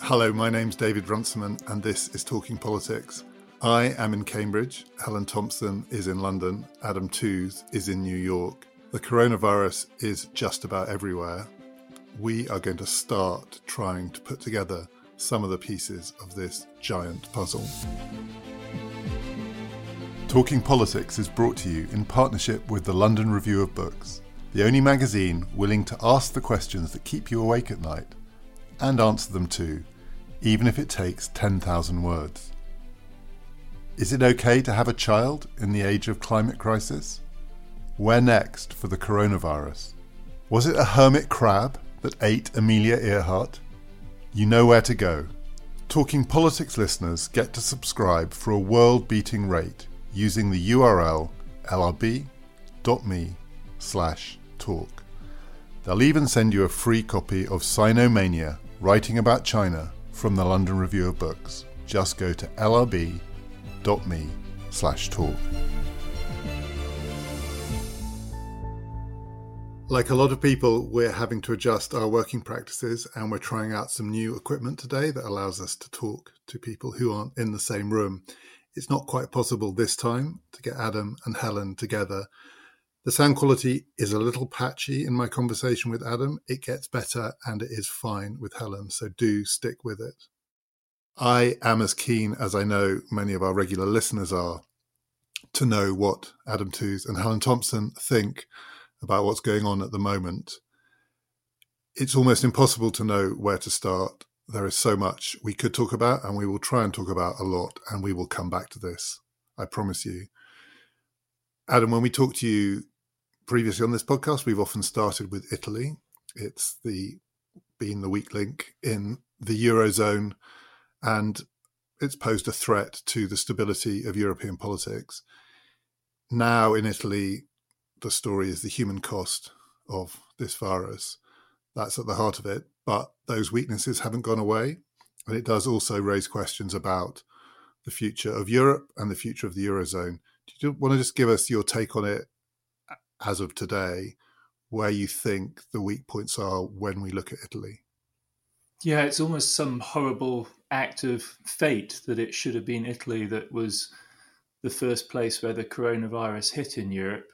Hello, my name's David Runciman and this is Talking Politics. I am in Cambridge, Helen Thompson is in London, Adam Tooze is in New York. The coronavirus is just about everywhere. We are going to start trying to put together some of the pieces of this giant puzzle. Talking Politics is brought to you in partnership with the London Review of Books, the only magazine willing to ask the questions that keep you awake at night and answer them too, even if it takes 10,000 words. Is it okay to have a child in the age of climate crisis? Where next for the coronavirus? Was it a hermit crab that ate Amelia Earhart? You know where to go. Talking Politics listeners get to subscribe for a world-beating rate using the URL lrb.me/talk. They'll even send you a free copy of Sinomania, Writing About China, from the London Review of Books. Just go to lrb.me/talk. Like a lot of people, we're having to adjust our working practices and we're trying out some new equipment today that allows us to talk to people who aren't in the same room. It's not quite possible this time to get Adam and Helen together. The sound quality is a little patchy in my conversation with Adam. It gets better and it is fine with Helen, so do stick with it. I am as keen as I know many of our regular listeners are to know what Adam Tooze and Helen Thompson think about what's going on at the moment. It's almost impossible to know where to start. There is so much we could talk about, and we will try and talk about a lot, and we will come back to this, I promise you. Adam, when we talked to you previously on this podcast, we've often started with Italy. It's been the weak link in the Eurozone, and it's posed a threat to the stability of European politics. Now in Italy, the story is the human cost of this virus. That's at the heart of it, but those weaknesses haven't gone away. And it does also raise questions about the future of Europe and the future of the Eurozone. Do you want to just give us your take on it as of today, where you think the weak points are when we look at Italy? Yeah, it's almost some horrible act of fate that it should have been Italy that was the first place where the coronavirus hit in Europe.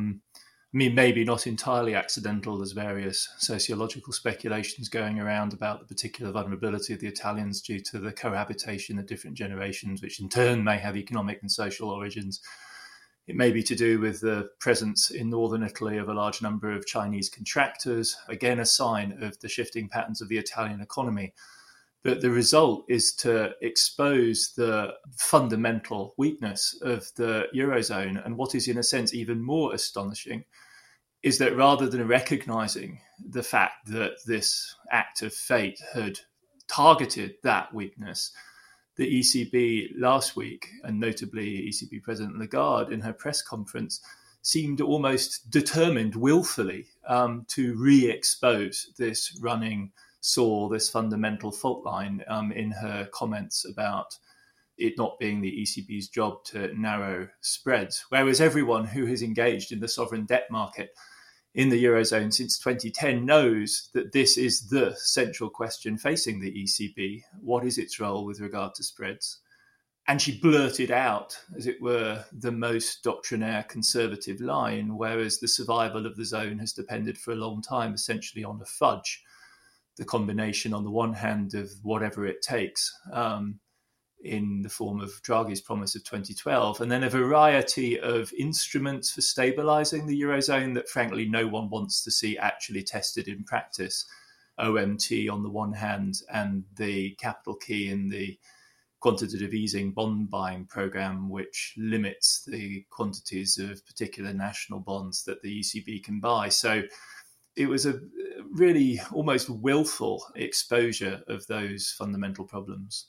Maybe not entirely accidental. There's various sociological speculations going around about the particular vulnerability of the Italians due to the cohabitation of different generations, which in turn may have economic and social origins. It may be to do with the presence in northern Italy of a large number of Chinese contractors, again a sign of the shifting patterns of the Italian economy. But the result is to expose the fundamental weakness of the Eurozone. And what is, in a sense, even more astonishing is that rather than recognizing the fact that this act of fate had targeted that weakness, the ECB last week, and notably ECB President Lagarde in her press conference, seemed almost determined willfully to re-expose this running saw, this fundamental fault line in her comments about it not being the ECB's job to narrow spreads. Whereas everyone who has engaged in the sovereign debt market in the Eurozone since 2010 knows that this is the central question facing the ECB. What is its role with regard to spreads? And she blurted out, as it were, the most doctrinaire conservative line, whereas the survival of the zone has depended for a long time essentially on a fudge. The combination, on the one hand, of whatever it takes in the form of Draghi's promise of 2012, and then a variety of instruments for stabilising the Eurozone that, frankly, no one wants to see actually tested in practice. OMT on the one hand, and the capital key in the quantitative easing bond buying programme, which limits the quantities of particular national bonds that the ECB can buy. So it was a really almost willful exposure of those fundamental problems.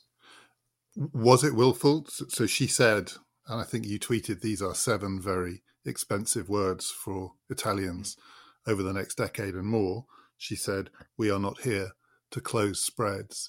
Was it willful? So she said, and I think you tweeted, these are 7 very expensive words for Italians over the next decade and more. She said, we are not here to close spreads.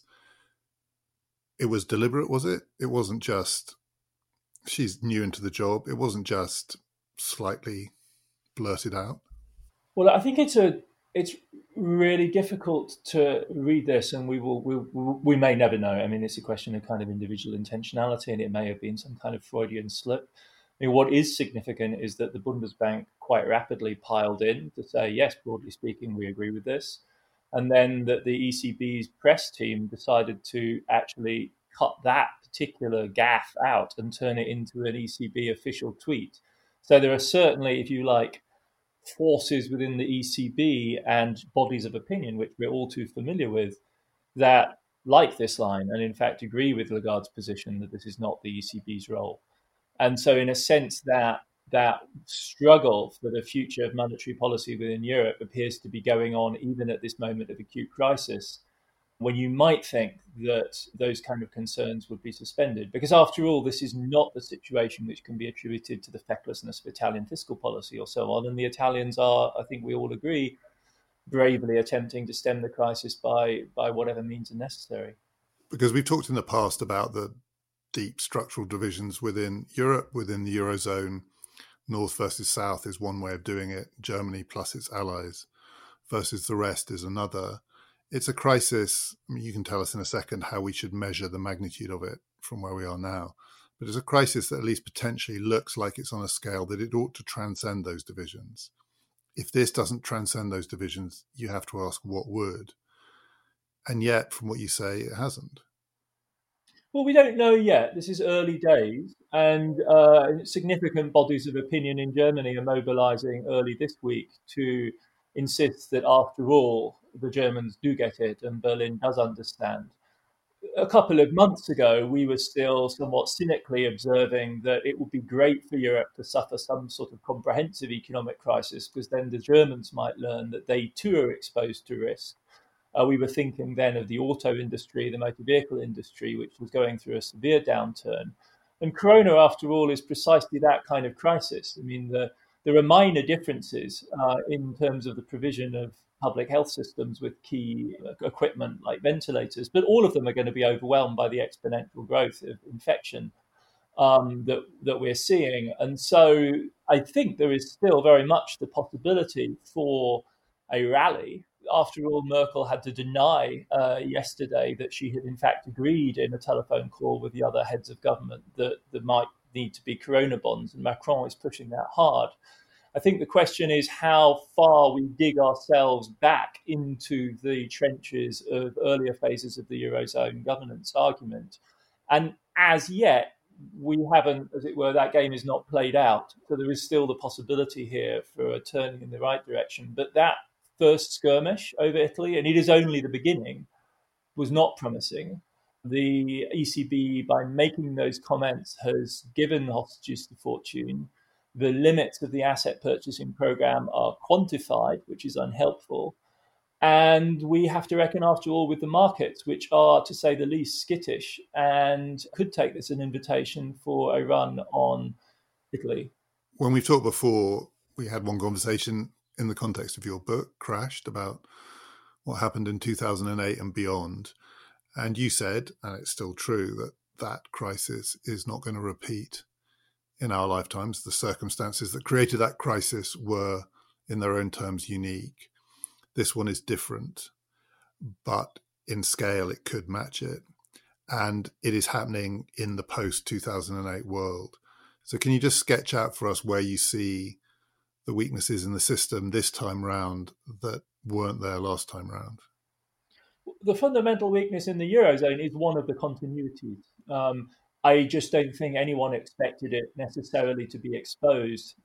It was deliberate, was it? It wasn't just, she's new into the job. It wasn't just slightly blurted out. Well, I think it's really difficult to read this, and we may never know. I mean, it's a question of kind of individual intentionality, and it may have been some kind of Freudian slip. I mean, what is significant is that the Bundesbank quite rapidly piled in to say, yes, broadly speaking, we agree with this. And then that the ECB's press team decided to actually cut that particular gaffe out and turn it into an ECB official tweet. So there are certainly, if you like, forces within the ECB and bodies of opinion, which we're all too familiar with, that like this line and in fact agree with Lagarde's position that this is not the ECB's role. And so, in a sense, that struggle for the future of monetary policy within Europe appears to be going on even at this moment of acute crisis, when you might think that those kind of concerns would be suspended. Because after all, this is not the situation which can be attributed to the fecklessness of Italian fiscal policy or so on. And the Italians are, I think we all agree, bravely attempting to stem the crisis by whatever means are necessary. Because we've talked in the past about the deep structural divisions within Europe, within the Eurozone. North versus South is one way of doing it. Germany plus its allies versus the rest is another. It's a crisis. I mean, you can tell us in a second how we should measure the magnitude of it from where we are now. But it's a crisis that at least potentially looks like it's on a scale that it ought to transcend those divisions. If this doesn't transcend those divisions, you have to ask what would. And yet, from what you say, it hasn't. Well, we don't know yet. This is early days, and significant bodies of opinion in Germany are mobilizing early this week to insist that, after all, the Germans do get it and Berlin does understand. A couple of months ago, we were still somewhat cynically observing that it would be great for Europe to suffer some sort of comprehensive economic crisis, because then the Germans might learn that they too are exposed to risk. We were thinking then of the auto industry, the motor vehicle industry, which was going through a severe downturn. And Corona, after all, is precisely that kind of crisis. I mean, there are minor differences in terms of the provision of public health systems with key equipment like ventilators, but all of them are going to be overwhelmed by the exponential growth of infection that we're seeing. And so I think there is still very much the possibility for a rally. After all, Merkel had to deny yesterday that she had in fact agreed in a telephone call with the other heads of government that there might need to be corona bonds, and Macron is pushing that hard. I think the question is how far we dig ourselves back into the trenches of earlier phases of the Eurozone governance argument. And as yet, we haven't, as it were, that game is not played out. So there is still the possibility here for a turning in the right direction. But that first skirmish over Italy, and it is only the beginning, was not promising. The ECB, by making those comments, has given hostages to fortune. The limits of the asset purchasing program are quantified, which is unhelpful. And we have to reckon, after all, with the markets, which are, to say the least, skittish and could take this an invitation for a run on Italy. When we've talked before, we had one conversation in the context of your book, Crashed, about what happened in 2008 and beyond. And you said, and it's still true, that that crisis is not going to repeat in our lifetimes. The circumstances that created that crisis were, in their own terms, unique. This one is different, but in scale, it could match it. And it is happening in the post-2008 world. So can you just sketch out for us where you see the weaknesses in the system this time round that weren't there last time round? The fundamental weakness in the Eurozone is one of the continuities. I just don't think anyone expected it necessarily to be exposed,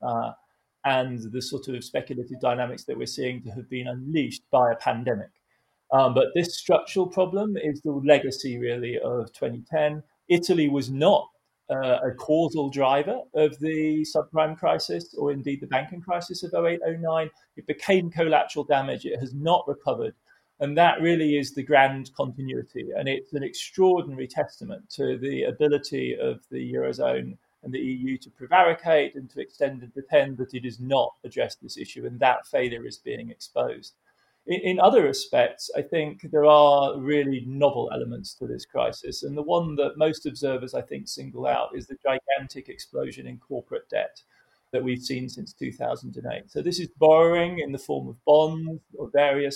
and the sort of speculative dynamics that we're seeing to have been unleashed by a pandemic. But this structural problem is the legacy, really, of 2010. Italy was not a causal driver of the subprime crisis or indeed the banking crisis of 08-09. It became collateral damage. It has not recovered. And that really is the grand continuity. And it's an extraordinary testament to the ability of the Eurozone and the EU to prevaricate and to extend and pretend that it has not addressed this issue, and that failure is being exposed. In other respects, I think there are really novel elements to this crisis. And the one that most observers, I think, single out is the gigantic explosion in corporate debt. that we've seen since 2008. So this is borrowing in the form of bonds of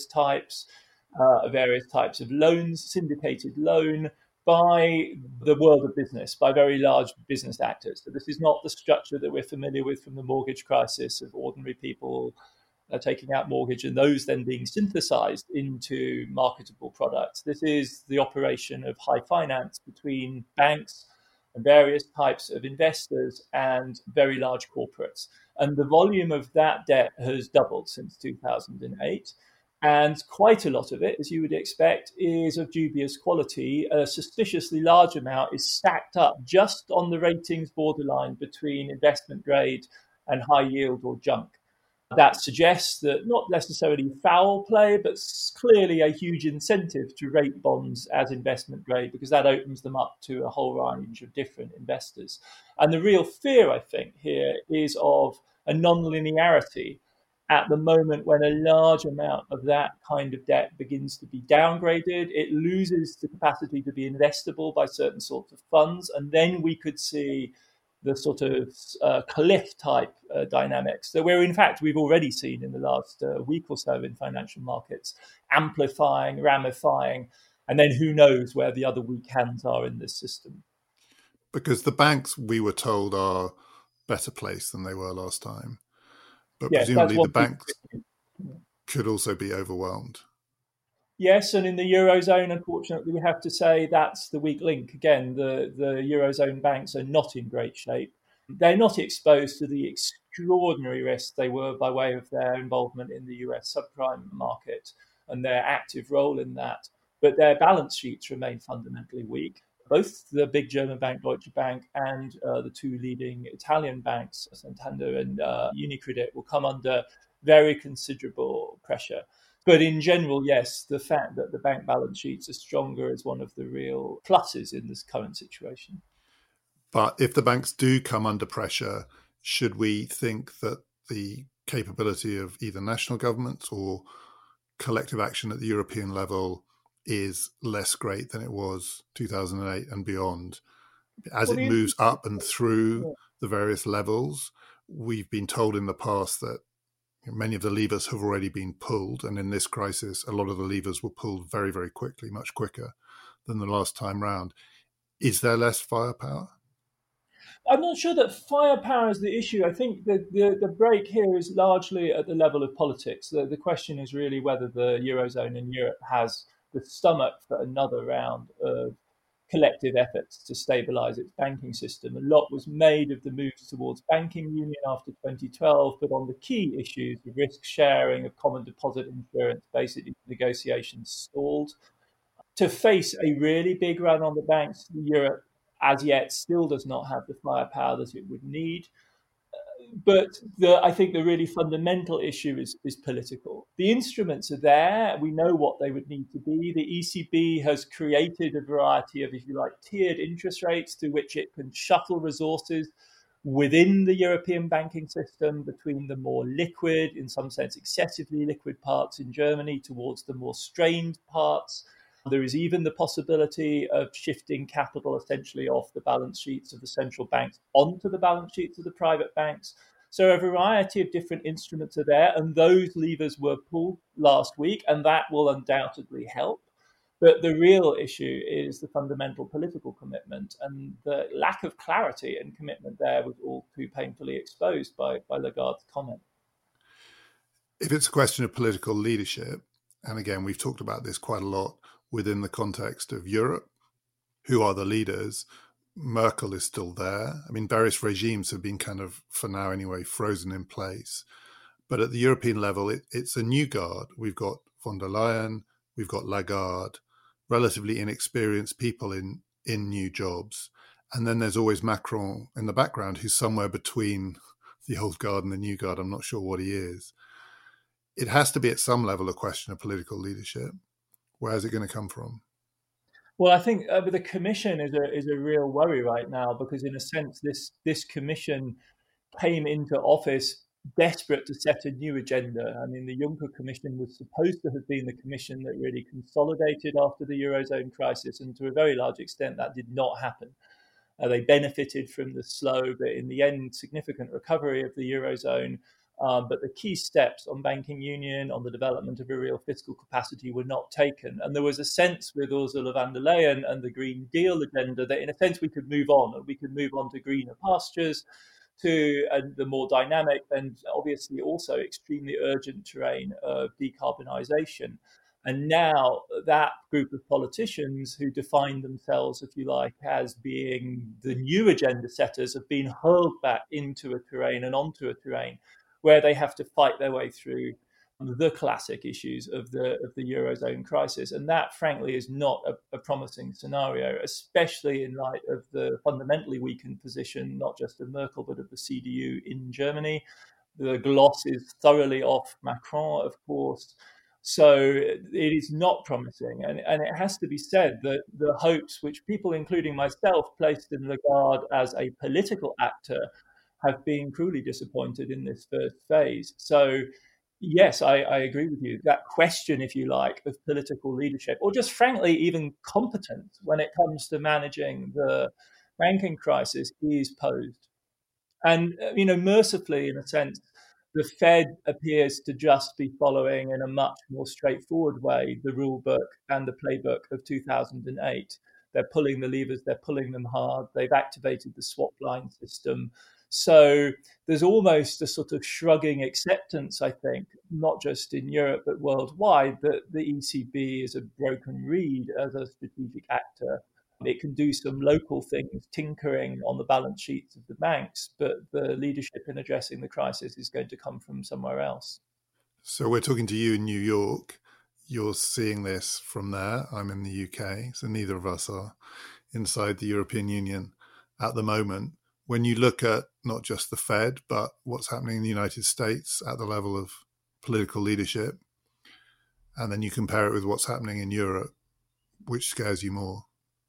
various types of loans, syndicated loan by the world of business, by very large business actors. So this is not the structure that we're familiar with from the mortgage crisis of ordinary people taking out mortgage and those then being synthesized into marketable products. This is the operation of high finance between banks and various types of investors and very large corporates. And the volume of that debt has doubled since 2008. And quite a lot of it, as you would expect, is of dubious quality. A suspiciously large amount is stacked up just on the ratings borderline between investment grade and high yield or junk. That suggests that not necessarily foul play, but clearly a huge incentive to rate bonds as investment grade because that opens them up to a whole range of different investors. And the real fear, I think, here is of a non-linearity at the moment when a large amount of that kind of debt begins to be downgraded. It loses the capacity to be investable by certain sorts of funds. And then we could see the sort of cliff type dynamics that we're in fact we've already seen in the last week or so in financial markets, amplifying, ramifying, and then who knows where the other weak hands are in this system. Because the banks, we were told, are better placed than they were last time. But yes, presumably the banks could also be overwhelmed. Yes, and in the Eurozone, unfortunately, we have to say that's the weak link. Again, the Eurozone banks are not in great shape. They're not exposed to the extraordinary risks they were by way of their involvement in the US subprime market and their active role in that. But their balance sheets remain fundamentally weak. Both the big German bank, Deutsche Bank, and the two leading Italian banks, Santander and UniCredit, will come under very considerable pressure. But in general, yes, the fact that the bank balance sheets are stronger is one of the real pluses in this current situation. But if the banks do come under pressure, should we think that the capability of either national governments or collective action at the European level is less great than it was 2008 and beyond? As it moves up and through the various levels, we've been told in the past that many of the levers have already been pulled. And in this crisis, a lot of the levers were pulled very, very quickly, much quicker than the last time round. Is there less firepower? I'm not sure that firepower is the issue. I think the break here is largely at the level of politics. The question is really whether the Eurozone and Europe has the stomach for another round of collective efforts to stabilize its banking system. A lot was made of the moves towards banking union after 2012, but on the key issues of risk sharing, of common deposit insurance, basically negotiations stalled. To face a really big run on the banks, Europe as yet still does not have the firepower that it would need. But I think the really fundamental issue is political. The instruments are there. We know what they would need to be. The ECB has created a variety of, if you like, tiered interest rates through which it can shuttle resources within the European banking system between the more liquid, in some sense excessively liquid parts in Germany towards the more strained parts. There is even the possibility of shifting capital essentially off the balance sheets of the central banks onto the balance sheets of the private banks. So a variety of different instruments are there, and those levers were pulled last week, and that will undoubtedly help. But the real issue is the fundamental political commitment, and the lack of clarity and commitment there was all too painfully exposed by Lagarde's comment. If it's a question of political leadership, and again, we've talked about this quite a lot within the context of Europe, who are the leaders? Merkel is still there. I mean, various regimes have been kind of, for now anyway, frozen in place. But at the European level, it's a new guard. We've got von der Leyen, we've got Lagarde, relatively inexperienced people in new jobs. And then there's always Macron in the background, who's somewhere between the old guard and the new guard. I'm not sure what he is. It has to be at some level a question of political leadership. Where is it going to come from? Well, I think the Commission is a real worry right now because, in a sense, this Commission came into office desperate to set a new agenda. I mean, the Juncker Commission was supposed to have been the Commission that really consolidated after the Eurozone crisis, and to a very large extent, that did not happen. They benefited from the slow, but in the end, significant recovery of the Eurozone. But the key steps on banking union, on the development of a real fiscal capacity were not taken. And there was a sense with Ursula von der Leyen and the Green Deal agenda that in a sense we could move on, and we could move on to greener pastures, to the more dynamic and obviously also extremely urgent terrain of decarbonisation. And now that group of politicians who define themselves, if you like, as being the new agenda setters have been hurled back into a terrain and onto a terrain where they have to fight their way through the classic issues of the Eurozone crisis. And that, frankly, is not a promising scenario, especially in light of the fundamentally weakened position, not just of Merkel, but of the CDU in Germany. The gloss is thoroughly off Macron, of course. So it is not promising. And it has to be said that the hopes which people, including myself, placed in Lagarde as a political actor have been cruelly disappointed in this first phase. So, yes, I agree with you. That question, if you like, of political leadership, or just frankly, even competence when it comes to managing the banking crisis, is posed. And, mercifully, in a sense, the Fed appears to just be following in a much more straightforward way the rule book and the playbook of 2008. They're pulling the levers, they're pulling them hard, they've activated the swap line system. So there's almost a sort of shrugging acceptance, I think, not just in Europe, but worldwide, that the ECB is a broken reed as a strategic actor. It can do some local things, tinkering on the balance sheets of the banks, but the leadership in addressing the crisis is going to come from somewhere else. So we're talking to you in New York. You're seeing this from there. I'm in the UK, so neither of us are inside the European Union at the moment. When you look at not just the Fed, but what's happening in the United States at the level of political leadership, and then you compare it with what's happening in Europe, which scares you more?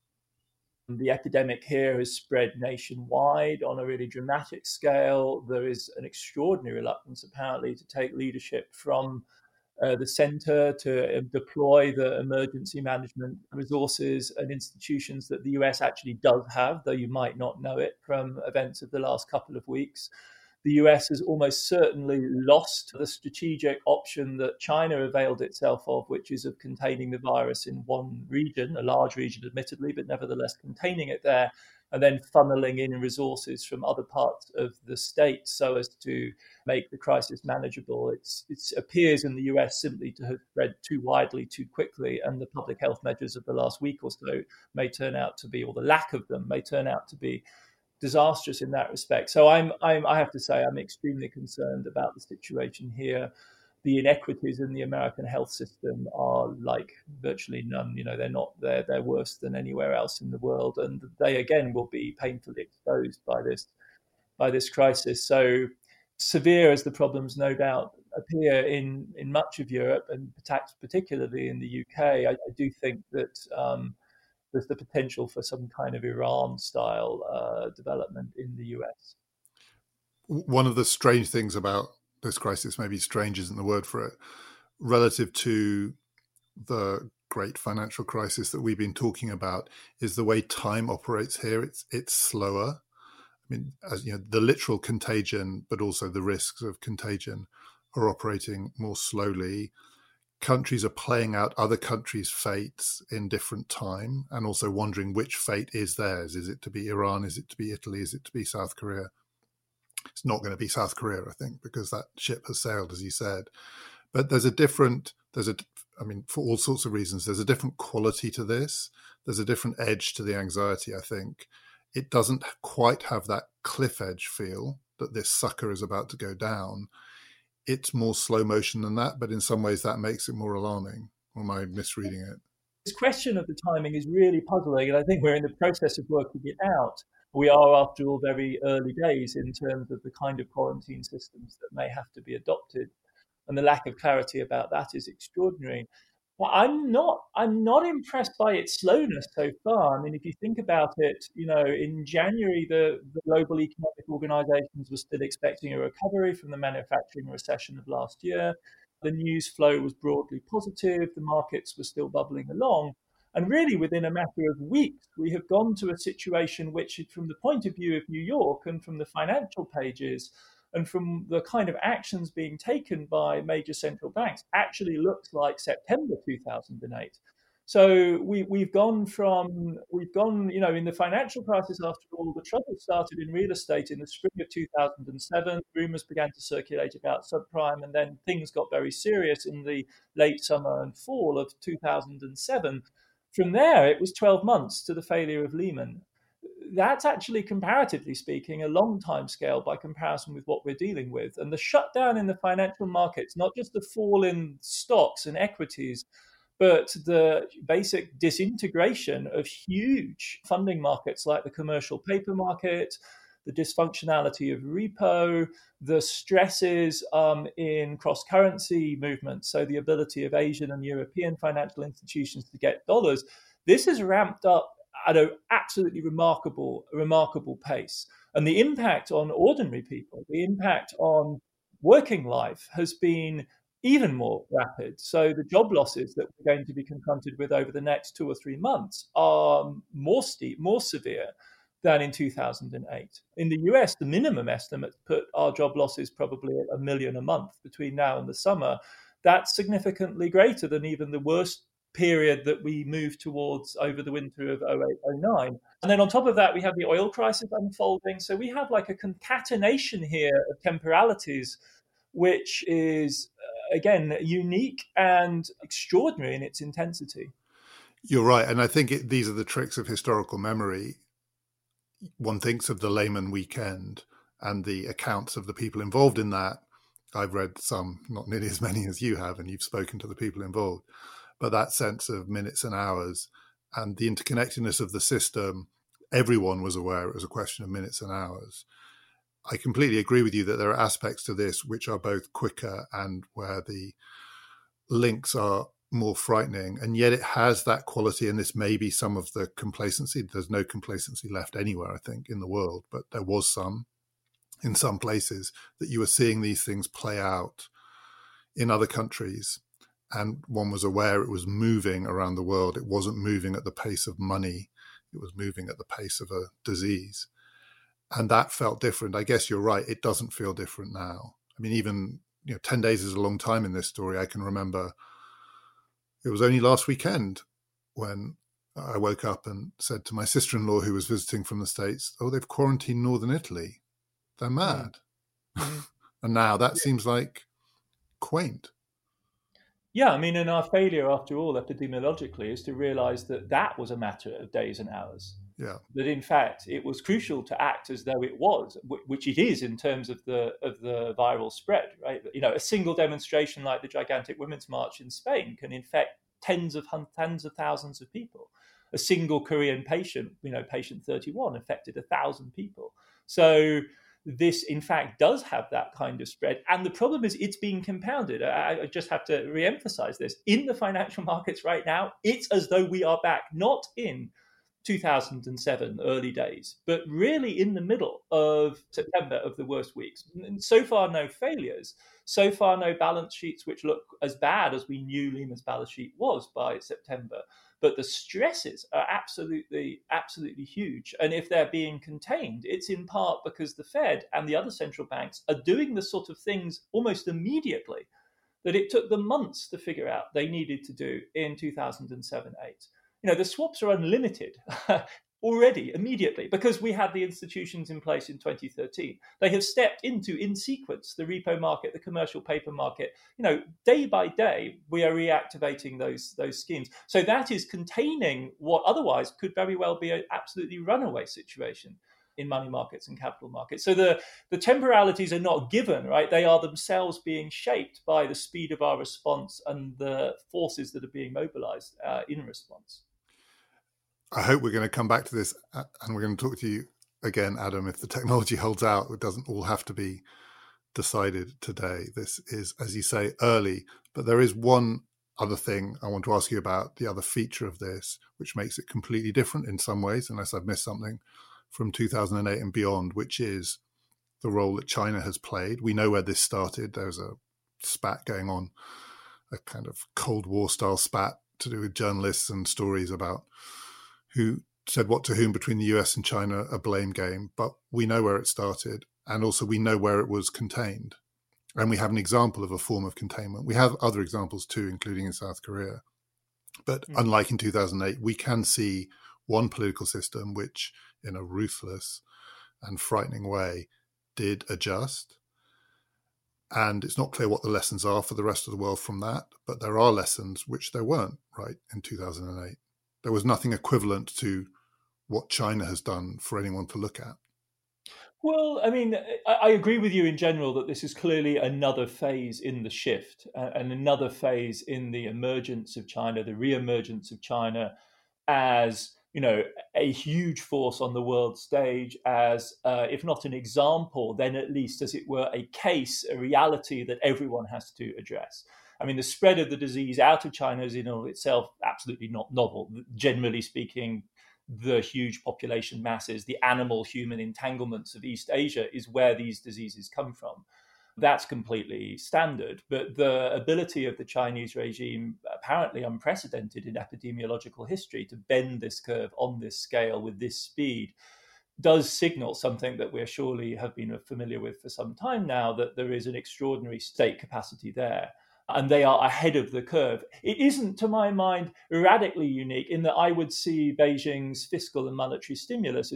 The epidemic here has spread nationwide on a really dramatic scale. There is an extraordinary reluctance, apparently, to take leadership from the center to deploy the emergency management resources and institutions that the US actually does have, though you might not know it from events of the last couple of weeks. The US has almost certainly lost the strategic option that China availed itself of, which is of containing the virus in one region, a large region admittedly, but nevertheless containing it there, and then funneling in resources from other parts of the state so as to make the crisis manageable. It appears in the US simply to have spread too widely, too quickly, and the public health measures of the last week or so may turn out to be, or the lack of them may turn out to be, disastrous in that respect. So I have to say I'm extremely concerned about the situation here. The inequities in the American health system are like virtually none. They're worse than anywhere else in the world, and they again will be painfully exposed by this crisis. So severe as the problems no doubt appear in much of Europe, and particularly in the UK, I do think that there's the potential for some kind of Iran-style development in the US. One of the strange things about this crisis, maybe strange isn't the word for it, relative to the great financial crisis that we've been talking about, is the way time operates here. It's slower. I mean, as you know, the literal contagion, but also the risks of contagion are operating more slowly. Countries are playing out other countries' fates in different time, and also wondering which fate is theirs. Is it to be Iran? Is it to be Italy? Is it to be South Korea? It's not going to be South Korea, I think, because that ship has sailed, as you said. But for all sorts of reasons, there's a different quality to this. There's a different edge to the anxiety, I think. It doesn't quite have that cliff edge feel that this sucker is about to go down. It's more slow motion than that, but in some ways that makes it more alarming. Or am I misreading it? This question of the timing is really puzzling, and I think we're in the process of working it out. We are, after all, very early days in terms of the kind of quarantine systems that may have to be adopted, and the lack of clarity about that is extraordinary. Well, I'm not impressed by its slowness so far. I mean, if you think about it, in January, the global economic organizations were still expecting a recovery from the manufacturing recession of last year. The news flow was broadly positive. The markets were still bubbling along. And really, within a matter of weeks, we have gone to a situation which, from the point of view of New York and from the financial pages and from the kind of actions being taken by major central banks, actually looks like September 2008. So we've gone, in the financial crisis, after all, the trouble started in real estate in the spring of 2007. Rumors began to circulate about subprime, and then things got very serious in the late summer and fall of 2007. From there, it was 12 months to the failure of Lehman. That's actually, comparatively speaking, a long time scale by comparison with what we're dealing with. And the shutdown in the financial markets, not just the fall in stocks and equities, but the basic disintegration of huge funding markets like the commercial paper market, the dysfunctionality of repo, the stresses in cross currency movements, so the ability of Asian and European financial institutions to get dollars. This has ramped up at an absolutely remarkable pace. And the impact on ordinary people, the impact on working life has been even more rapid. So the job losses that we're going to be confronted with over the next 2 or 3 months are more steep, more severe than in 2008. In the US, the minimum estimate put our job losses probably at 1 million a month between now and the summer. That's significantly greater than even the worst period that we moved towards over the winter of 08-09. And then on top of that, we have the oil crisis unfolding. So we have like a concatenation here of temporalities, which is, again, unique and extraordinary in its intensity. You're right. And I think these are the tricks of historical memory. One thinks of the Lehman weekend and the accounts of the people involved in that. I've read some, not nearly as many as you have, and you've spoken to the people involved. But that sense of minutes and hours and the interconnectedness of the system, everyone was aware it was a question of minutes and hours. I completely agree with you that there are aspects to this which are both quicker and where the links are more frightening. And yet it has that quality, and this may be some of the complacency. There's no complacency left anywhere, I think, in the world, but there was some in some places, that you were seeing these things play out in other countries. And one was aware it was moving around the world. It wasn't moving at the pace of money. It was moving at the pace of a disease. And that felt different. I guess you're right. It doesn't feel different now. I mean, even 10 days is a long time in this story. I can remember it was only last weekend when I woke up and said to my sister-in-law, who was visiting from the States, oh, they've quarantined northern Italy. They're mad. Mm-hmm. And now that seems like quaint. Yeah, I mean, and our failure, after all, epidemiologically, is to realize that that was a matter of days and hours. Yeah. That in fact it was crucial to act as though it was, which it is in terms of the viral spread, right? A single demonstration like the gigantic Women's March in Spain can infect tens of thousands of people. A single Korean patient, patient 31, affected 1,000 people. So this, in fact, does have that kind of spread. And the problem is it's being compounded. I just have to reemphasize this. In the financial markets right now, it's as though we are back, not in 2007 early days, but really in the middle of September, of the worst weeks. And so far, no failures. So far, no balance sheets which look as bad as we knew Lehman's balance sheet was by September. But the stresses are absolutely huge. And if they're being contained, it's in part because the Fed and the other central banks are doing the sort of things almost immediately that it took them months to figure out they needed to do in 2007-8. The swaps are unlimited already, immediately, because we had the institutions in place in 2013. They have stepped into, in sequence, the repo market, the commercial paper market. Day by day, we are reactivating those schemes. So that is containing what otherwise could very well be an absolutely runaway situation in money markets and capital markets. So the temporalities are not given, right? They are themselves being shaped by the speed of our response and the forces that are being mobilized in response. I hope we're going to come back to this, and we're going to talk to you again, Adam, if the technology holds out. It doesn't all have to be decided today. This is, as you say, early, but there is one other thing I want to ask you about, the other feature of this, which makes it completely different in some ways, unless I've missed something, from 2008 and beyond, which is the role that China has played. We know where this started. There was a spat going on, a kind of Cold War style spat to do with journalists and stories about who said what to whom between the US and China, a blame game. But we know where it started, and also we know where it was contained. And we have an example of a form of containment. We have other examples too, including in South Korea. But unlike in 2008, we can see one political system which, in a ruthless and frightening way, did adjust. And it's not clear what the lessons are for the rest of the world from that, but there are lessons which there weren't, right, in 2008. There was nothing equivalent to what China has done for anyone to look at. Well, I mean, I agree with you in general that this is clearly another phase in the shift and another phase in the emergence of China, the re-emergence of China as, you know, a huge force on the world stage, as if not an example, then at least, as it were, a case, a reality that everyone has to address. I mean, the spread of the disease out of China is in and of itself absolutely not novel. Generally speaking, the huge population masses, the animal-human entanglements of East Asia is where these diseases come from. That's completely standard. But the ability of the Chinese regime, apparently unprecedented in epidemiological history, to bend this curve on this scale with this speed, does signal something that we surely have been familiar with for some time now, that there is an extraordinary state capacity there. And they are ahead of the curve. It isn't, to my mind, radically unique in that I would see Beijing's fiscal and monetary stimulus of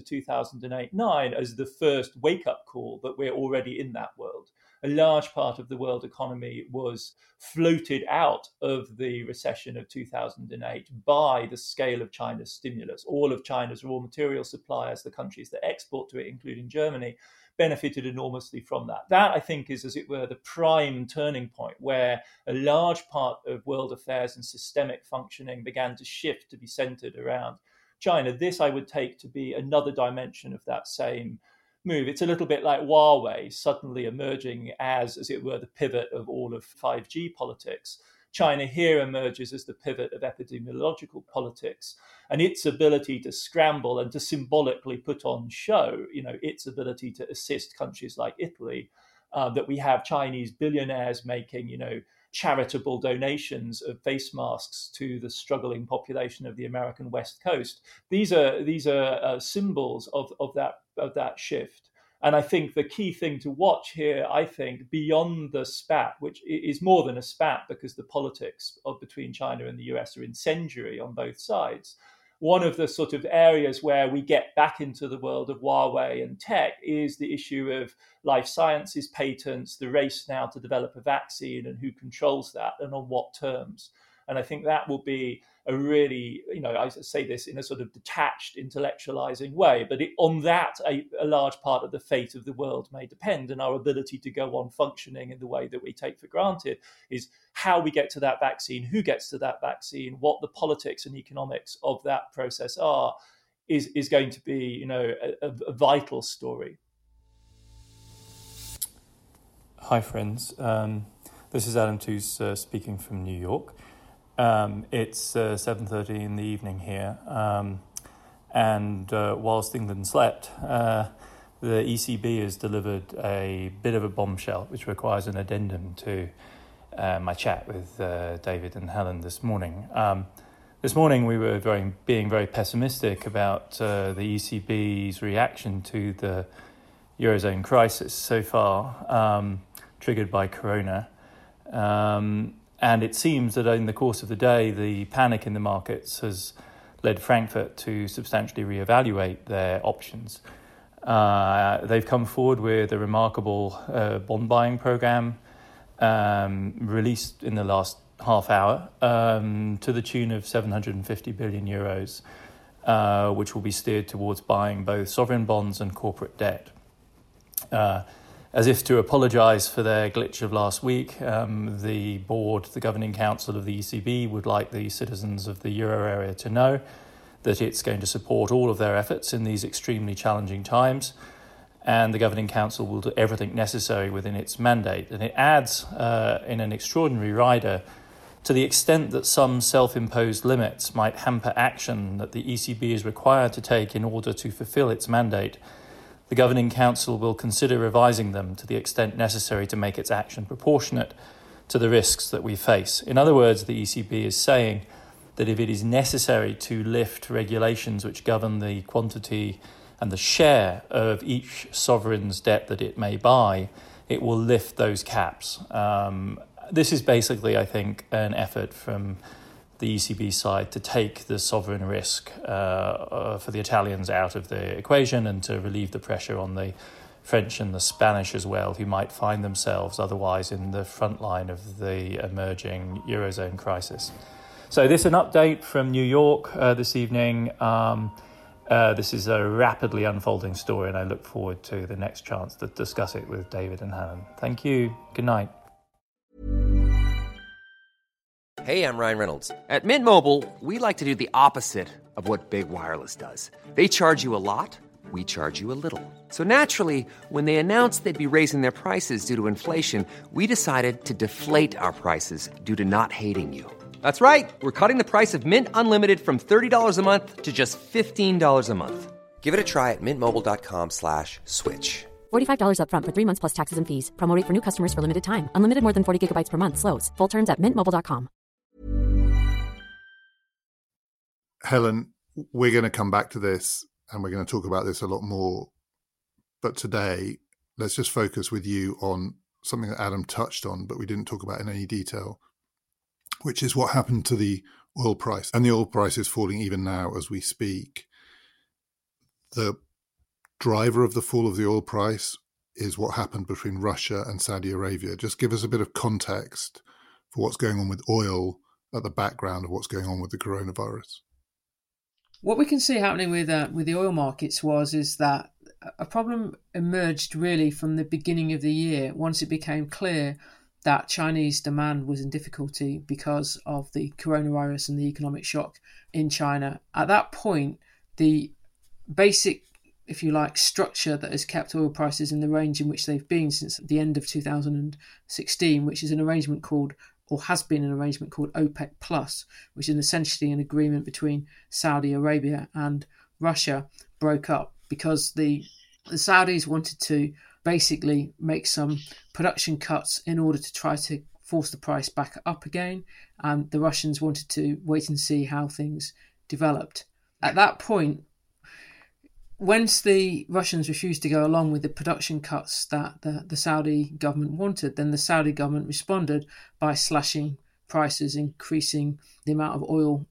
2008-9 as the first wake-up call that we're already in that world. A large part of the world economy was floated out of the recession of 2008 by the scale of China's stimulus. All of China's raw material suppliers, the countries that export to it, including Germany, benefited enormously from that. That, I think, is, as it were, the prime turning point where a large part of world affairs and systemic functioning began to shift to be centered around China. This I would take to be another dimension of that same move. It's a little bit like Huawei suddenly emerging as it were, the pivot of all of 5G politics. China here emerges as the pivot of epidemiological politics, and its ability to scramble and to symbolically put on show, you know, its ability to assist countries like Italy, that we have Chinese billionaires making, you know, charitable donations of face masks to the struggling population of the American West Coast. These are symbols of that shift. And I think the key thing to watch here, I think, beyond the spat, which is more than a spat because the politics between China and the US are incendiary on both sides. One of the sort of areas where we get back into the world of Huawei and tech is the issue of life sciences patents, the race now to develop a vaccine and who controls that and on what terms. And I think that will be a really, you know, I say this in a sort of detached, intellectualizing way, but on that, a large part of the fate of the world may depend, and our ability to go on functioning in the way that we take for granted is how we get to that vaccine, who gets to that vaccine, what the politics and economics of that process are, is going to be, you know, a vital story. Hi, friends. This is Adam Tooze speaking from New York. It's 7:30 in the evening here, and whilst England slept, the ECB has delivered a bit of a bombshell, which requires an addendum to my chat with David and Helen this morning. This morning we were being very pessimistic about the ECB's reaction to the Eurozone crisis so far, triggered by Corona. And it seems that in the course of the day, the panic in the markets has led Frankfurt to substantially reevaluate their options. They've come forward with a remarkable bond buying program released in the last half hour to the tune of 750 billion euros, which will be steered towards buying both sovereign bonds and corporate debt. As if to apologise for their glitch of last week, the board, the governing council of the ECB would like the citizens of the euro area to know that it's going to support all of their efforts in these extremely challenging times, and the governing council will do everything necessary within its mandate. And it adds in an extraordinary rider, to the extent that some self-imposed limits might hamper action that the ECB is required to take in order to fulfil its mandate, the Governing Council will consider revising them to the extent necessary to make its action proportionate to the risks that we face. In other words, the ECB is saying that if it is necessary to lift regulations which govern the quantity and the share of each sovereign's debt that it may buy, it will lift those caps. This is basically, I think, an effort from the ECB side to take the sovereign risk for the Italians out of the equation and to relieve the pressure on the French and the Spanish as well, who might find themselves otherwise in the front line of the emerging Eurozone crisis. So this is an update from New York this evening. This is a rapidly unfolding story, and I look forward to the next chance to discuss it with David and Helen. Thank you. Good night. Hey, I'm Ryan Reynolds. At Mint Mobile, we like to do the opposite of what Big Wireless does. They charge you a lot, we charge you a little. So naturally, when they announced they'd be raising their prices due to inflation, we decided to deflate our prices due to not hating you. That's right. We're cutting the price of Mint Unlimited from $30 a month to just $15 a month. Give it a try at mintmobile.com/switch. $45 up front for 3 months plus taxes and fees. Promo rate for new customers for limited time. Unlimited more than 40 gigabytes per month slows. Full terms at mintmobile.com. Helen, we're going to come back to this and we're going to talk about this a lot more. But today, let's just focus with you on something that Adam touched on, but we didn't talk about in any detail, which is what happened to the oil price. And the oil price is falling even now as we speak. The driver of the fall of the oil price is what happened between Russia and Saudi Arabia. Just give us a bit of context for what's going on with oil at the background of what's going on with the coronavirus. What we can see happening with the oil markets is that a problem emerged really from the beginning of the year once it became clear that Chinese demand was in difficulty because of the coronavirus and the economic shock in China. At that point, the basic, if you like, structure that has kept oil prices in the range in which they've been since the end of 2016, which is an arrangement called, or has been an arrangement called OPEC Plus, which is essentially an agreement between Saudi Arabia and Russia, broke up because the Saudis wanted to basically make some production cuts in order to try to force the price back up again, and the Russians wanted to wait and see how things developed. At that point, once the Russians refused to go along with the production cuts that the Saudi government wanted, then the Saudi government responded by slashing prices, increasing the amount of oil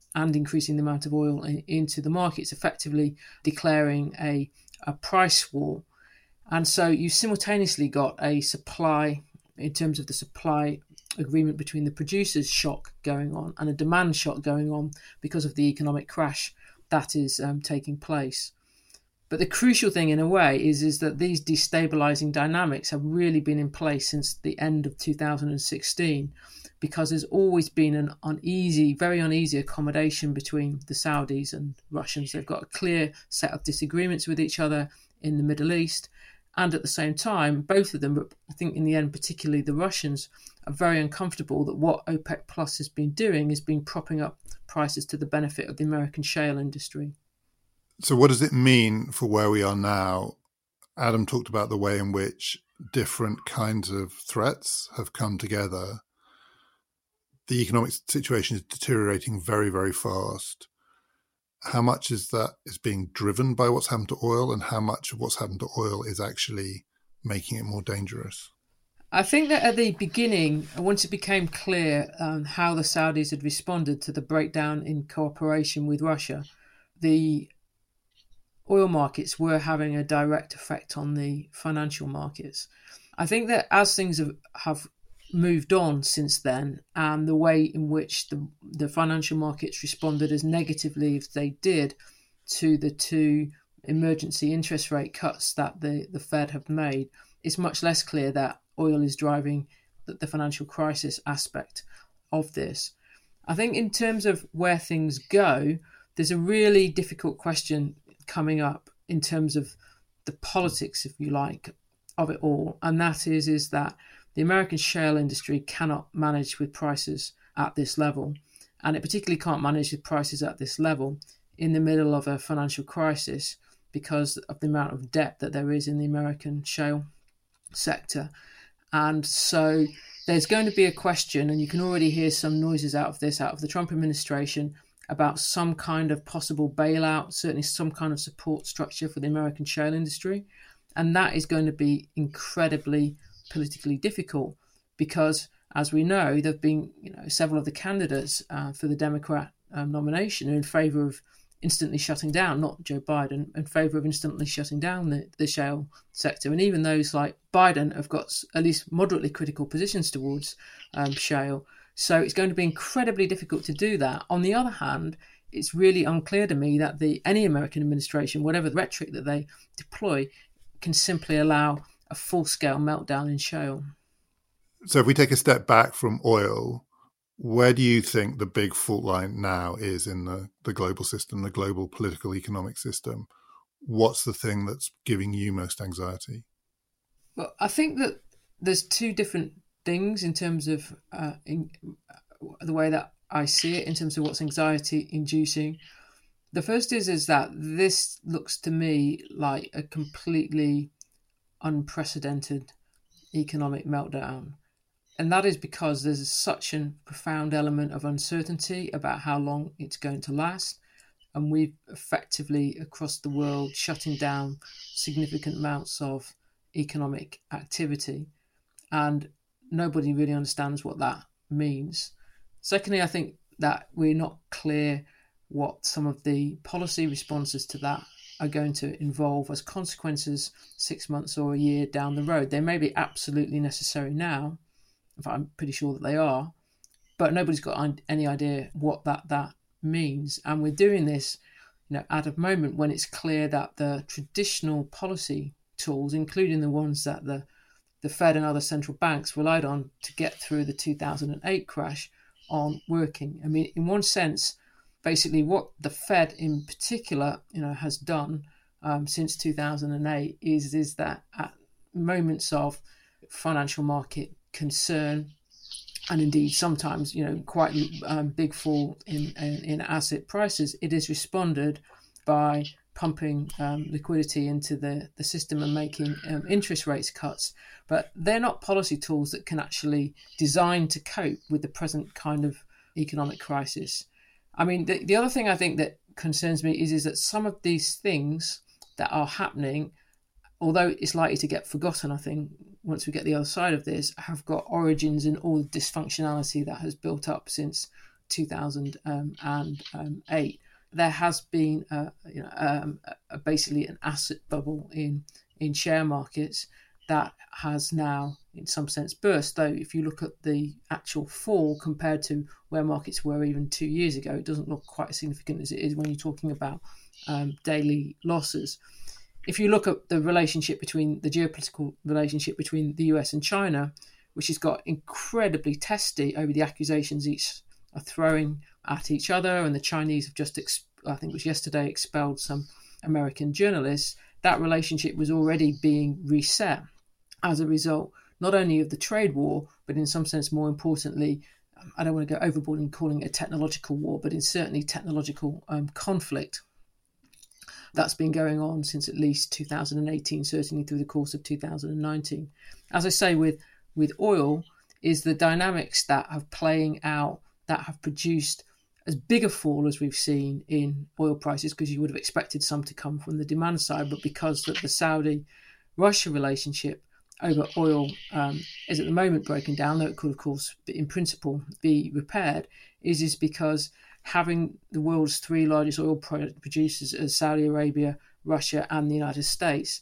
into the markets, effectively declaring a price war. And so you simultaneously got a supply, in terms of the supply agreement between the producers, shock going on, and a demand shock going on because of the economic crash that is taking place. But the crucial thing in a way is that these destabilizing dynamics have really been in place since the end of 2016, because there's always been an very uneasy accommodation between the Saudis and Russians. They've got a clear set of disagreements with each other in the Middle East. And at the same time, both of them, but I think in the end, particularly the Russians, are very uncomfortable that what OPEC Plus has been doing has been propping up prices to the benefit of the American shale industry. So what does it mean for where we are now? Adam talked about the way in which different kinds of threats have come together. The economic situation is deteriorating very, very fast. How much is that is being driven by what's happened to oil, and how much of what's happened to oil is actually making it more dangerous? I think that at the beginning, once it became clear how the Saudis had responded to the breakdown in cooperation with Russia, the oil markets were having a direct effect on the financial markets. I think that as things have moved on since then, and the way in which the financial markets responded as negatively as they did to the two emergency interest rate cuts that the Fed have made, it's much less clear that oil is driving the financial crisis aspect of this. I think in terms of where things go, there's a really difficult question coming up in terms of the politics, if you like, of it all. And that is that the American shale industry cannot manage with prices at this level. And it particularly can't manage with prices at this level in the middle of a financial crisis because of the amount of debt that there is in the American shale sector. And so there's going to be a question, and you can already hear some noises out of the Trump administration, about some kind of possible bailout, certainly some kind of support structure for the American shale industry. And that is going to be incredibly politically difficult because, as we know, there have been several of the candidates for the Democrat nomination are in favour of instantly shutting down, not Joe Biden, in favour of instantly shutting down the shale sector. And even those like Biden have got at least moderately critical positions towards shale. So it's going to be incredibly difficult to do that. On the other hand, it's really unclear to me that any American administration, whatever the rhetoric that they deploy, can simply allow a full-scale meltdown in shale. So if we take a step back from oil, where do you think the big fault line now is in the global system, the global political economic system? What's the thing that's giving you most anxiety? Well, I think that there's two different things in terms of the way that I see it, in terms of what's anxiety inducing. The first is that this looks to me like a completely unprecedented economic meltdown. And that is because there's such a profound element of uncertainty about how long it's going to last. And we've effectively, across the world, shutting down significant amounts of economic activity. And nobody really understands what that means. Secondly, I think that we're not clear what some of the policy responses to that are going to involve as consequences 6 months or a year down the road. They may be absolutely necessary now. In fact, I'm pretty sure that they are, but nobody's got any idea what that means. And we're doing this, at a moment when it's clear that the traditional policy tools, including the ones that the Fed and other central banks relied on to get through the 2008 crash, aren't working. I mean, in one sense, basically what the Fed in particular, has done since 2008 is that at moments of financial market concern, and indeed sometimes quite big fall in asset prices, it is responded by pumping liquidity into the system and making interest rates cuts. But they're not policy tools that can actually design to cope with the present kind of economic crisis. I mean, the other thing I think that concerns me is that some of these things that are happening, although it's likely to get forgotten, I think, once we get the other side of this, have got origins in all the dysfunctionality that has built up since 2008. There has been basically an asset bubble in share markets that has now, in some sense, burst. Though if you look at the actual fall compared to where markets were even 2 years ago, it doesn't look quite as significant as it is when you're talking about daily losses. If you look at the geopolitical relationship between the US and China, which has got incredibly testy over the accusations each are throwing at each other, and the Chinese have just, I think it was yesterday, expelled some American journalists, that relationship was already being reset as a result, not only of the trade war, but in some sense, more importantly, I don't want to go overboard in calling it a technological war, but in certainly technological conflict. That's been going on since at least 2018, certainly through the course of 2019. As I say, with oil, is the dynamics that have playing out that have produced as big a fall as we've seen in oil prices, because you would have expected some to come from the demand side, but because that the Saudi-Russia relationship over oil is at the moment broken down, though it could, of course, in principle, be repaired, is because having the world's three largest oil producers as Saudi Arabia, Russia, and the United States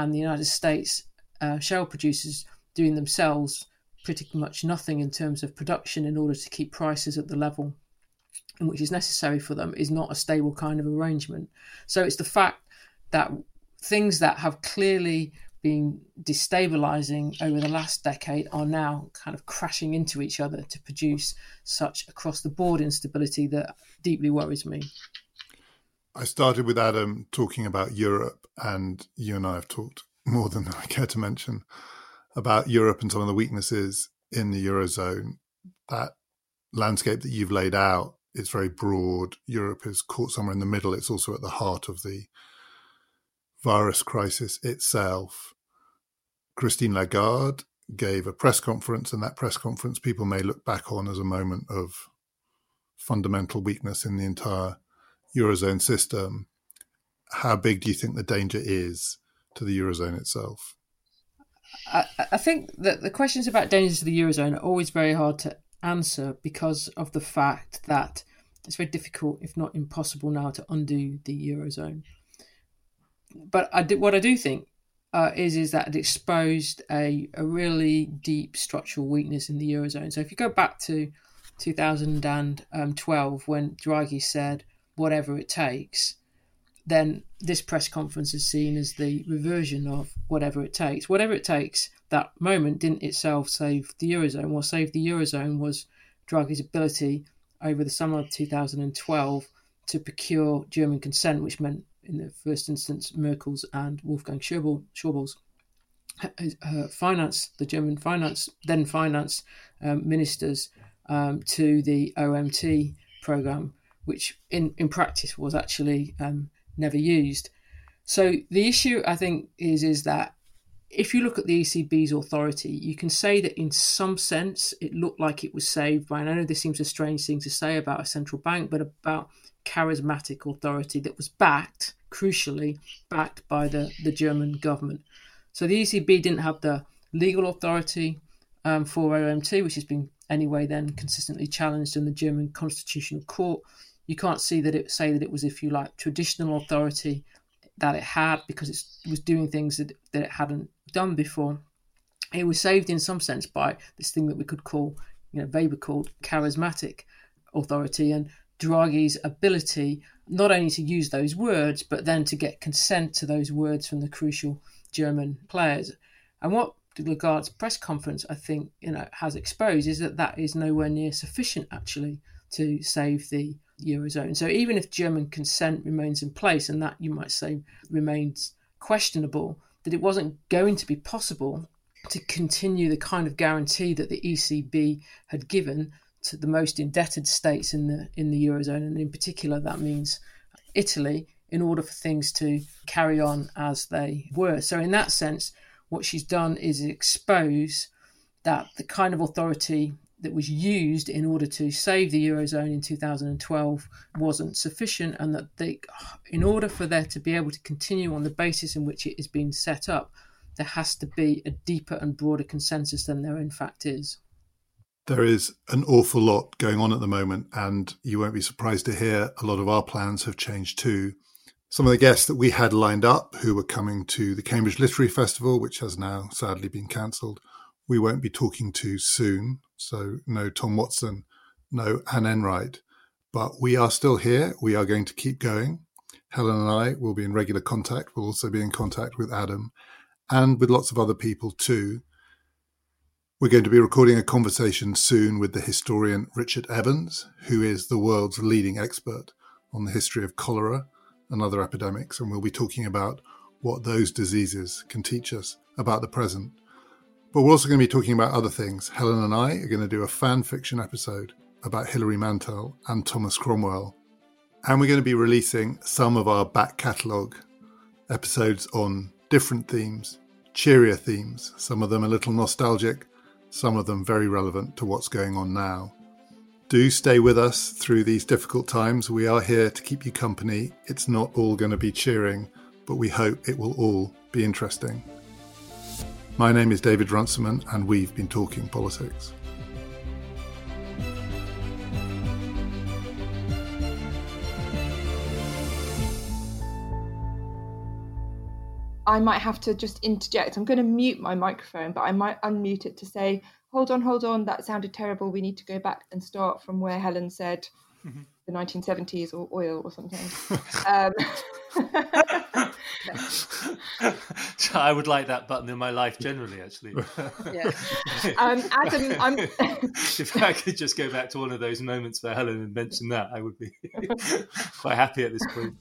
shale producers doing themselves pretty much nothing in terms of production in order to keep prices at the level in which is necessary for them, is not a stable kind of arrangement. So it's the fact that things that have clearly been destabilizing over the last decade are now kind of crashing into each other to produce such across the board instability that deeply worries me. I started with Adam talking about Europe, and you and I have talked more than I care to mention about Europe and some of the weaknesses in the Eurozone. That landscape that you've laid out is very broad. Europe is caught somewhere in the middle. It's also at the heart of the virus crisis itself. Christine Lagarde gave a press conference, and that press conference people may look back on as a moment of fundamental weakness in the entire Eurozone system, how big do you think the danger is to the Eurozone itself? I think that the questions about dangers to the Eurozone are always very hard to answer because of the fact that it's very difficult, if not impossible now, to undo the Eurozone. But what I do think is that it exposed a really deep structural weakness in the Eurozone. So if you go back to 2012, when Draghi said, whatever it takes, then this press conference is seen as the reversion of whatever it takes. Whatever it takes, that moment didn't itself save the Eurozone. What saved the Eurozone was Draghi's ability over the summer of 2012 to procure German consent, which meant, in the first instance, Merkel's and Wolfgang Schäuble's the German finance ministers to the OMT programme, which in practice was actually never used. So the issue, I think, is that if you look at the ECB's authority, you can say that in some sense it looked like it was saved by, and I know this seems a strange thing to say about a central bank, but about charismatic authority that was crucially backed by the German government. So the ECB didn't have the legal authority for OMT, which has been anyway then consistently challenged in the German Constitutional Court. You can't say that it was, if you like, traditional authority that it had, because it was doing things that it hadn't done before. It was saved in some sense by this thing that we could call, Weber called charismatic authority, and Draghi's ability not only to use those words, but then to get consent to those words from the crucial German players. And what Lagarde's press conference, I think, has exposed is that is nowhere near sufficient, actually, to save the Eurozone. So even if German consent remains in place, and that, you might say, remains questionable, that it wasn't going to be possible to continue the kind of guarantee that the ECB had given to the most indebted states in the Eurozone, and in particular that means Italy, in order for things to carry on as they were. So in that sense, what she's done is expose that the kind of authority that was used in order to save the Eurozone in 2012 wasn't sufficient, and that in order for there to be able to continue on the basis in which it has been set up, there has to be a deeper and broader consensus than there in fact is. There is an awful lot going on at the moment, and you won't be surprised to hear a lot of our plans have changed too. Some of the guests that we had lined up who were coming to the Cambridge Literary Festival, which has now sadly been cancelled, we won't be talking to soon. So no Tom Watson, no Anne Enright, but we are still here. We are going to keep going. Helen and I will be in regular contact. We'll also be in contact with Adam and with lots of other people too. We're going to be recording a conversation soon with the historian Richard Evans, who is the world's leading expert on the history of cholera and other epidemics, and we'll be talking about what those diseases can teach us about the present. But we're also going to be talking about other things. Helen and I are going to do a fan fiction episode about Hilary Mantel and Thomas Cromwell. And we're going to be releasing some of our back catalogue episodes on different themes, cheerier themes, some of them a little nostalgic, some of them very relevant to what's going on now. Do stay with us through these difficult times. We are here to keep you company. It's not all going to be cheering, but we hope it will all be interesting. My name is David Runciman, and we've been talking politics. I might have to just interject. I'm going to mute my microphone, but I might unmute it to say, hold on, that sounded terrible. We need to go back and start from where Helen said the 1970s or oil or something. I would like that button in my life generally, actually. Yeah. Adam, if I could just go back to one of those moments where Helen had mentioned that, I would be quite happy at this point.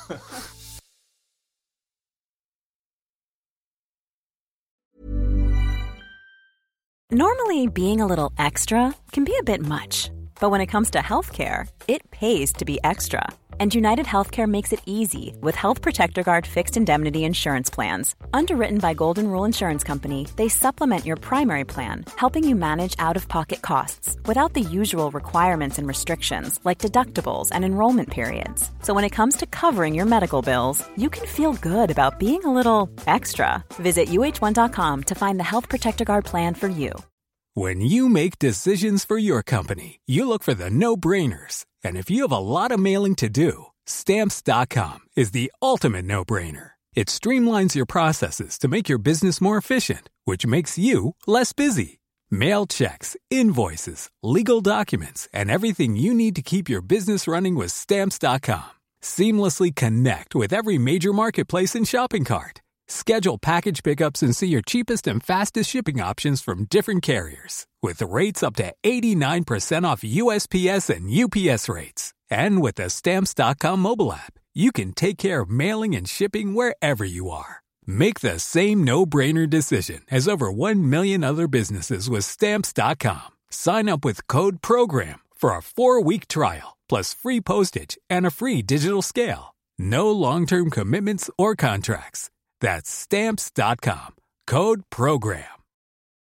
Normally, being a little extra can be a bit much, but when it comes to healthcare, it pays to be extra. And United Healthcare makes it easy with Health Protector Guard fixed indemnity insurance plans. Underwritten by Golden Rule Insurance Company, they supplement your primary plan, helping you manage out-of-pocket costs without the usual requirements and restrictions like deductibles and enrollment periods. So when it comes to covering your medical bills, you can feel good about being a little extra. Visit UH1.com to find the Health Protector Guard plan for you. When you make decisions for your company, you look for the no-brainers. And if you have a lot of mailing to do, Stamps.com is the ultimate no-brainer. It streamlines your processes to make your business more efficient, which makes you less busy. Mail checks, invoices, legal documents, and everything you need to keep your business running with Stamps.com. Seamlessly connect with every major marketplace and shopping cart. Schedule package pickups and see your cheapest and fastest shipping options from different carriers, with rates up to 89% off USPS and UPS rates. And with the Stamps.com mobile app, you can take care of mailing and shipping wherever you are. Make the same no-brainer decision as over 1 million other businesses with Stamps.com. Sign up with code PROGRAM for a 4-week trial, plus free postage and a free digital scale. No long-term commitments or contracts. That's Stamps.com. Code PROGRAM.